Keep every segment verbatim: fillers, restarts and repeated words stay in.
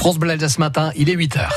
France Bleu Alsace matin, il est huit heures.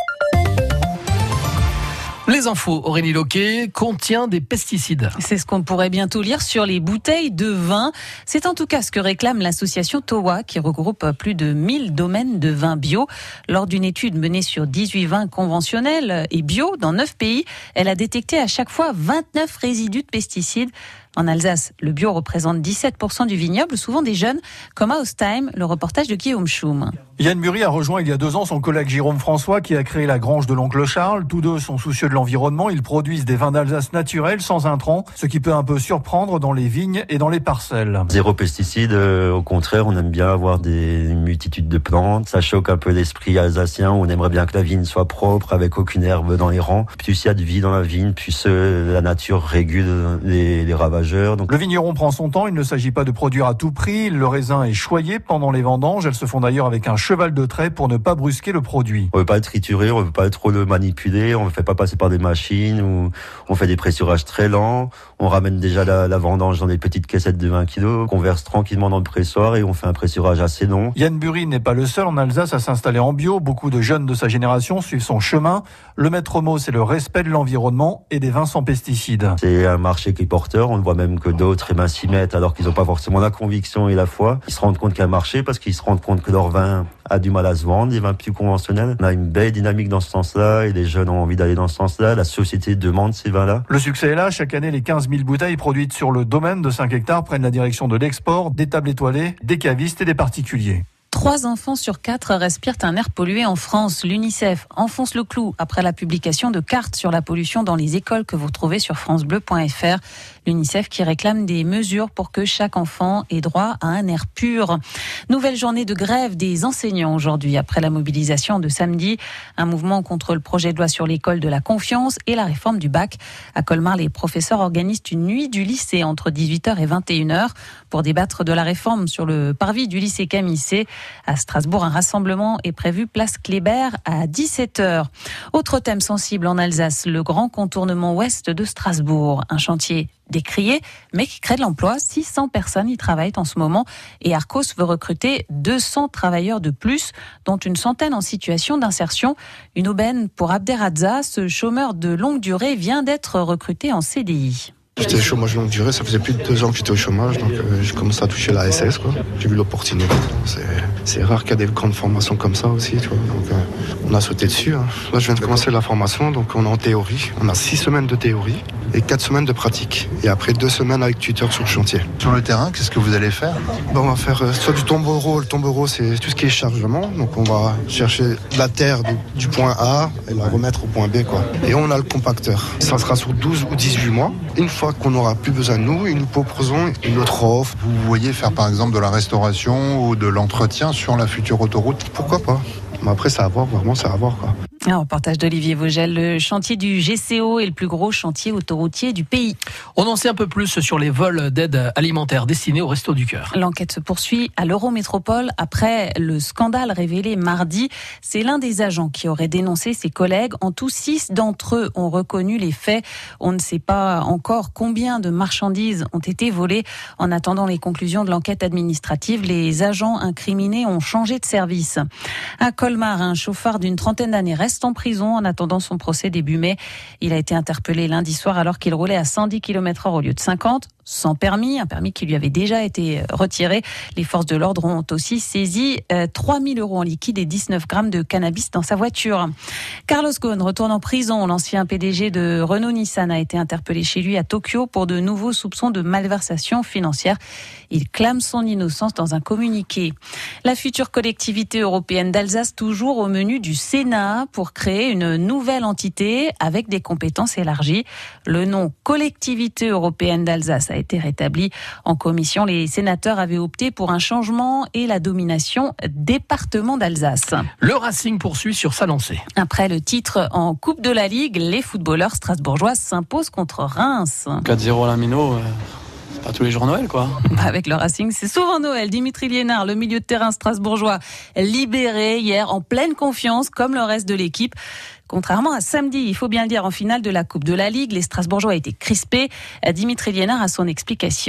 Les infos, Aurélie Loquet, contient des pesticides. C'est ce qu'on pourrait bientôt lire sur les bouteilles de vin. C'est en tout cas ce que réclame l'association Towa, qui regroupe plus de mille domaines de vin bio. Lors d'une étude menée sur dix-huit vins conventionnels et bio dans neuf pays, elle a détecté à chaque fois vingt-neuf résidus de pesticides. En Alsace, le bio représente dix-sept pour cent du vignoble, souvent des jeunes, comme à Ostheim, le reportage de Guillaume Schum. Yann Bury a rejoint il y a deux ans son collègue Jérôme François qui a créé la grange de l'oncle Charles. Tous deux sont soucieux de l'environnement. Ils produisent des vins d'Alsace naturels, sans intrants, ce qui peut un peu surprendre dans les vignes et dans les parcelles. Zéro pesticide, euh, au contraire, on aime bien avoir des une multitude de plantes. Ça choque un peu l'esprit alsacien. On aimerait bien que la vigne soit propre, avec aucune herbe dans les rangs. Plus il y a de vie dans la vigne, plus euh, la nature régule les, les ravages. Donc... Le vigneron prend son temps, il ne s'agit pas de produire à tout prix. Le raisin est choyé pendant les vendanges. Elles se font d'ailleurs avec un cheval de trait pour ne pas brusquer le produit. On ne veut pas le triturer, on ne veut pas trop le manipuler, on ne le fait pas passer par des machines, ou on fait des pressurages très lents. On ramène déjà la, la vendange dans des petites caissettes de vingt kilos, qu'on verse tranquillement dans le pressoir et on fait un pressurage assez long. Yann Bury n'est pas le seul en Alsace à s'installer en bio. Beaucoup de jeunes de sa génération suivent son chemin. Le maître mot, c'est le respect de l'environnement et des vins sans pesticides. C'est un marché qui est porteur, on le voit même que d'autres eh ben, s'y mettent alors qu'ils n'ont pas forcément la conviction et la foi. Ils se rendent compte qu'il y a un marché parce qu'ils se rendent compte que leur vin a du mal à se vendre, des vins plus conventionnels. On a une belle dynamique dans ce sens-là et les jeunes ont envie d'aller dans ce sens-là. La société demande ces vins-là. Le succès est là. Chaque année, les quinze mille bouteilles produites sur le domaine de cinq hectares prennent la direction de l'export, des tables étoilées, des cavistes et des particuliers. Trois enfants sur quatre respirent un air pollué en France. L'UNICEF enfonce le clou après la publication de cartes sur la pollution dans les écoles que vous retrouvez sur francebleu point f r. L'UNICEF qui réclame des mesures pour que chaque enfant ait droit à un air pur. Nouvelle journée de grève des enseignants aujourd'hui après la mobilisation de samedi. Un mouvement contre le projet de loi sur l'école de la confiance et la réforme du bac. À Colmar, les professeurs organisent une nuit du lycée entre dix-huit heures et vingt et une heures pour débattre de la réforme sur le parvis du lycée Camille C. À Strasbourg, un rassemblement est prévu place Kléber à dix-sept heures. Autre thème sensible en Alsace, le grand contournement ouest de Strasbourg. Un chantier décrié, mais qui crée de l'emploi. six cents personnes y travaillent en ce moment et Arcos veut recruter deux cents travailleurs de plus, dont une centaine en situation d'insertion. Une aubaine pour Abderrazza, ce chômeur de longue durée vient d'être recruté en C D I. J'étais au chômage longue durée, ça faisait plus de deux ans que j'étais au chômage, donc euh, j'ai commencé à toucher la S S, quoi. J'ai vu l'opportunité. C'est, c'est rare qu'il y ait des grandes formations comme ça aussi, tu vois. Donc euh, on a sauté dessus. Hein. Là, je viens de commencer la formation, donc on est en théorie. On a six semaines de théorie et quatre semaines de pratique. Et après deux semaines avec tuteur sur le chantier. Sur le terrain, qu'est-ce que vous allez faire ? Ben, on va faire euh, soit du tombereau. Le tombereau, c'est tout ce qui est chargement. Donc on va chercher la terre du, du point A et la remettre au point B, quoi. Et on a le compacteur. Ça sera sur douze ou dix-huit mois. Une fois qu'on n'aura plus besoin de nous, ils nous proposeront une autre offre. Vous voyez faire par exemple de la restauration ou de l'entretien sur la future autoroute ? Pourquoi pas ? Mais après, ça à voir, vraiment, ça à voir, quoi. Un reportage d'Olivier Vogel. Le chantier du G C O est le plus gros chantier autoroutier du pays. On en sait un peu plus sur les vols d'aide alimentaire destinés aux Restos du Cœur. L'enquête se poursuit à l'Eurométropole après le scandale révélé mardi. C'est l'un des agents qui aurait dénoncé ses collègues. En tout, six d'entre eux ont reconnu les faits. On ne sait pas encore combien de marchandises ont été volées. En attendant les conclusions de l'enquête administrative, les agents incriminés ont changé de service. À Colmar, un chauffard d'une trentaine d'années reste en prison en attendant son procès début mai. Il a été interpellé lundi soir alors qu'il roulait à cent dix kilomètres heure au lieu de cinquante, sans permis, un permis qui lui avait déjà été retiré. Les forces de l'ordre ont aussi saisi euh, trois mille euros en liquide et dix-neuf grammes de cannabis dans sa voiture. Carlos Ghosn retourne en prison. L'ancien P D G de Renault-Nissan a été interpellé chez lui à Tokyo pour de nouveaux soupçons de malversation financière. Il clame son innocence dans un communiqué. La future collectivité européenne d'Alsace toujours au menu du Sénat pour créer une nouvelle entité avec des compétences élargies. Le nom Collectivité européenne d'Alsace a été rétabli en commission. Les sénateurs avaient opté pour un changement et la domination département d'Alsace. Le Racing poursuit sur sa lancée. Après le titre en Coupe de la Ligue, les footballeurs strasbourgeois s'imposent contre Reims. quatre zéro à la Mino, euh, c'est pas tous les jours Noël, quoi. Avec le Racing, c'est souvent Noël. Dimitri Liénard, le milieu de terrain strasbourgeois, libéré hier en pleine confiance, comme le reste de l'équipe. Contrairement à samedi, il faut bien le dire, en finale de la Coupe de la Ligue, les Strasbourgeois étaient crispés. Dimitri Liénard a son explication.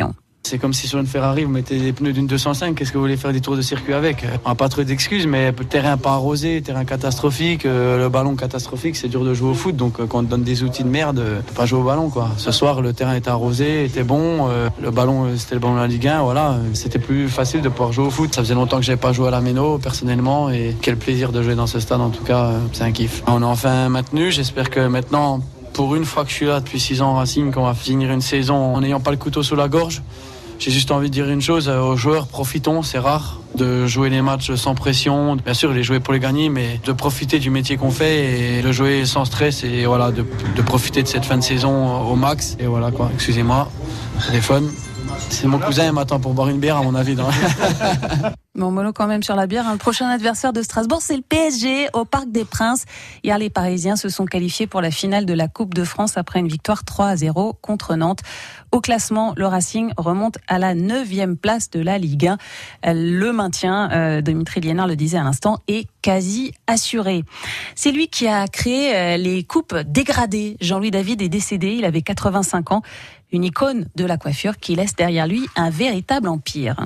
C'est comme si sur une Ferrari, vous mettez des pneus d'une deux cent cinq, qu'est-ce que vous voulez faire des tours de circuit avec? On n'a pas trop d'excuses, mais terrain pas arrosé, terrain catastrophique, euh, le ballon catastrophique, c'est dur de jouer au foot. Donc euh, quand on te donne des outils de merde, euh, pas jouer au ballon, quoi. Ce soir, le terrain était arrosé, était bon, euh, le ballon, c'était le ballon de la Ligue un, voilà. Euh, c'était plus facile de pouvoir jouer au foot. Ça faisait longtemps que j'avais pas joué à la Méno, personnellement, et quel plaisir de jouer dans ce stade, en tout cas, euh, c'est un kiff. On a enfin maintenu, j'espère que maintenant, pour une fois que je suis là depuis six ans au Racing, qu'on va finir une saison en n'ayant pas le couteau sous la gorge. J'ai juste envie de dire une chose aux joueurs, profitons, c'est rare de jouer les matchs sans pression. Bien sûr, les jouer pour les gagner, mais de profiter du métier qu'on fait et de jouer sans stress et voilà, de, de profiter de cette fin de saison au max. Et voilà quoi, excusez-moi, téléphone. C'est mon cousin, il m'attend pour boire une bière à mon avis. Non Bon, mollo quand même sur la bière. Le prochain adversaire de Strasbourg, c'est le P S G au Parc des Princes. Hier, les Parisiens se sont qualifiés pour la finale de la Coupe de France après une victoire trois à zéro contre Nantes. Au classement, le Racing remonte à la neuvième place de la Ligue un. Le maintien, euh, Dimitri Liénard le disait à l'instant, est quasi assuré. C'est lui qui a créé les coupes dégradées. Jean-Louis David est décédé, il avait quatre-vingt-cinq ans. Une icône de la coiffure qui laisse derrière lui un véritable empire.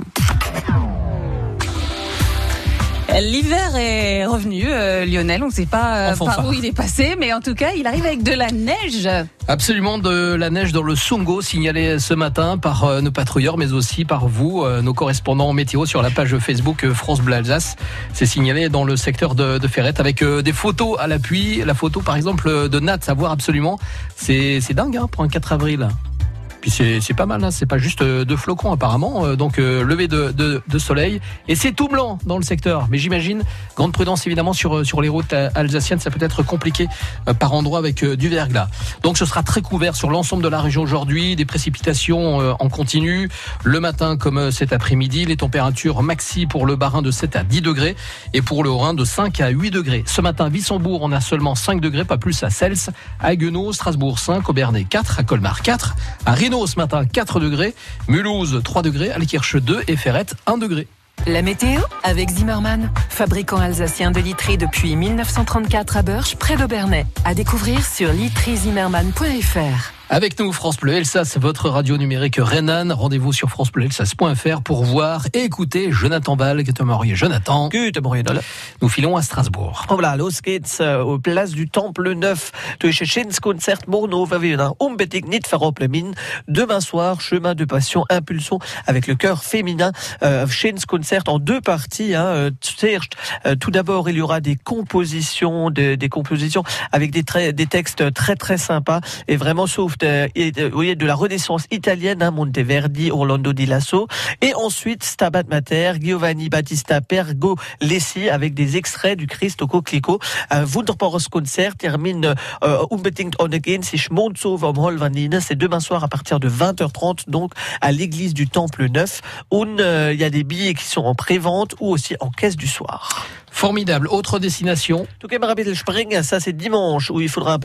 L'hiver est revenu, euh, Lionel, on ne sait pas euh, par où il est passé, mais en tout cas, il arrive avec de la neige. Absolument, de la neige dans le Songo, signalé ce matin par euh, nos patrouilleurs, mais aussi par vous, euh, nos correspondants météo sur la page Facebook euh, France Bleu Alsace. C'est signalé dans le secteur de, de Ferrette avec euh, des photos à l'appui. La photo, par exemple, de Nat, à voir absolument. C'est, c'est dingue hein, pour un quatre avril. Puis c'est, c'est pas mal, hein. C'est pas juste deux flocons apparemment, euh, donc euh, levé de, de, de soleil. Et c'est tout blanc dans le secteur. Mais j'imagine, grande prudence évidemment sur, sur les routes alsaciennes, ça peut être compliqué euh, par endroits avec euh, du verglas. Donc ce sera très couvert sur l'ensemble de la région aujourd'hui, des précipitations euh, en continu. Le matin comme euh, cet après-midi, les températures maxi pour le Bas-Rhin de sept à dix degrés et pour le Haut-Rhin de cinq à huit degrés. Ce matin, Wissembourg, on a seulement cinq degrés, pas plus à Cels, à Haguenau, Strasbourg cinq, Obernai quatre, à Colmar quatre, à Rino ce matin quatre degrés, Mulhouse trois degrés, Altkirch deux et Ferrette un degré. La météo avec Zimmermann, fabricant alsacien de literie depuis mille neuf cent trente-quatre à Burch, près d'Obernai. À découvrir sur literie zimmermann point f r. Avec nous, France Bleu Elsace, votre radio numérique rhénane. Rendez-vous sur france bleu elsace point f r pour voir et écouter Jonathan Ball. Guten Morgen, Jonathan. Guten Morgen. Nous filons à Strasbourg. Voilà, los geht's äh, aux places du Temple Neuf. Durch Schins-Konzert morgen wir unbedingt nicht verroppeln. Demain soir, chemin de passion, impulsion avec le chœur féminin. Euh, Schins-Konzert en deux parties. Hein. Euh, tout d'abord, il y aura des compositions, de, des compositions avec des, très, des textes très très sympas et vraiment sauf De, de, de la Renaissance italienne, hein, Monteverdi, Orlando di Lasso, et ensuite Stabat Mater, Giovanni Battista Pergolesi avec des extraits du Christ au Coquelicot. Un wunderbares Konzert termine euh, unbedingt ohne gehen sich Mondsov am Holvanine. C'est demain soir à partir de vingt heures trente, donc à l'église du Temple Neuf. Il euh, y a des billets qui sont en pré-vente ou aussi en caisse du soir. Formidable. Autre destination. Tout cas, Spring, ça c'est dimanche où il faudra